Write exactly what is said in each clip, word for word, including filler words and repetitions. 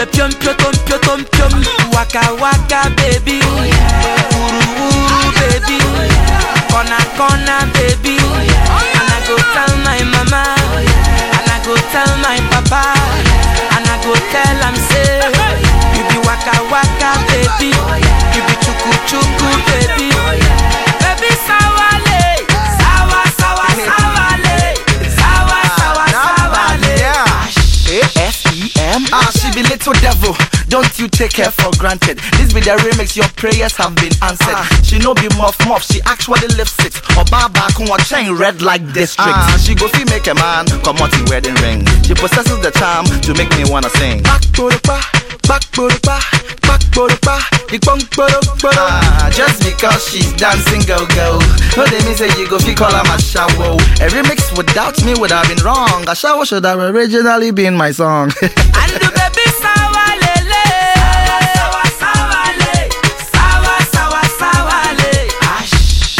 the pium pium pium pium. Waka waka baby, uru uru baby, kona kona baby. And I go tell my mama, and I go tell my papa, and I go tell am say, you be waka waka baby, you be chuku chuku baby, baby sawale, sawa sawa sawale, sawa sawa sawale. A S E M. Ah, she be little devil. Don't you take her for granted. This be the remix, your prayers have been answered. Ah. She no be muff muff, she actually lives it. Or baba kun wa chain red like district. Ah. She go fi make a man come out the wedding ring. She possesses the charm to make me wanna sing. Back boropa, back boropa, back boropa, ikbong boropa. Ah, just because she's dancing go go. No they mean say you go fi call her my shower. A remix without me would have been wrong. A shower should have originally been my song. And the baby sawa lele, sawa sawa le, sawa sawa sawa le. Ash.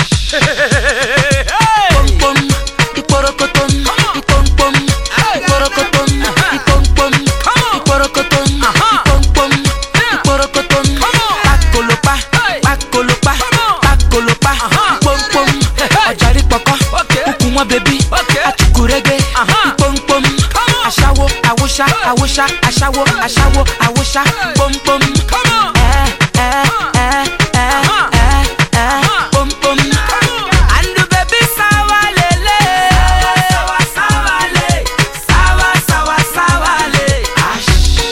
Pom pom, iporokotom, ipom pom, iporokotom, ipom pom, iporokotom, ipom pom, iporokotom. Pakolopa, pakolopa, pakolopa, ipom pom. Ojari poko, ukumwa baby, achukurege, ipom pom. Ashawo, awusha, awusha, ashawo, ashawo, awusha, pom pom. Eh, eh, eh, eh, eh, eh, pom pom. And the baby sawa lele, sawa sawa le, sawa sawa sawa le. Ash.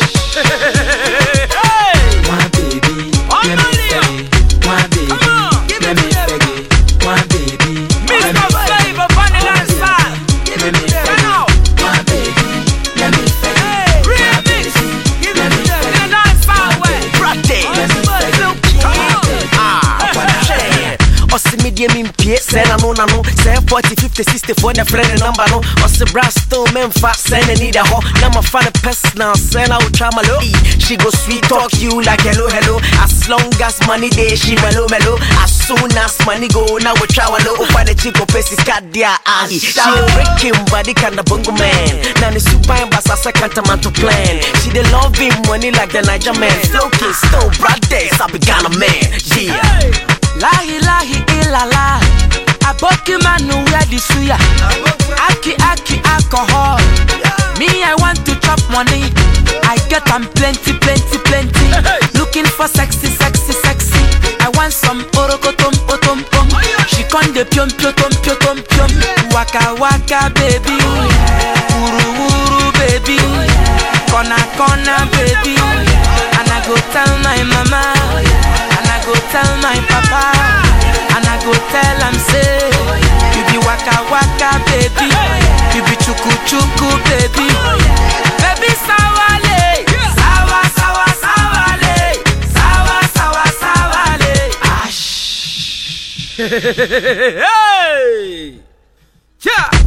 My baby, let me faggy. My baby, let me faggy. My baby, let me faggy. Mister Flavor, Vanilla and Sal. Let me faggy. My baby, let me faggy. Remix, give me the in a dance way. Osi media mimpie, sena no na no, send forty, fifty, sixty for the friend number no. Osi brasto memfa, send a need a ho. Now my fan a personal, send out tramalo. She go sweet talk you like hello hello. As long as money day, she mellow mellow. As soon as money go, now we try low. Opa the chico pesi kadia ash. She the breaking body kinda bungo man. Now the super basa second man to plan. She the loving money like the Niger man. Slow kiss, still brothers, I began a man. Yeah. Lahi lahi ilala, aboki manu wear the suya. Aki aki alcohol. Me I want to chop money. I get am plenty plenty plenty. Looking for sexy sexy sexy. I want some orokotom otom pom. She con de pium pium pium pium pium. Waka waka baby, uru uru baby, kona kona baby. And I go tell my mama. I go tell my papa, and I go tell am say, you be waka waka baby, you be chuku chuku baby, baby sawale, sawa sawa sawale, sawa sawa sawale. Ash. Hey, yeah.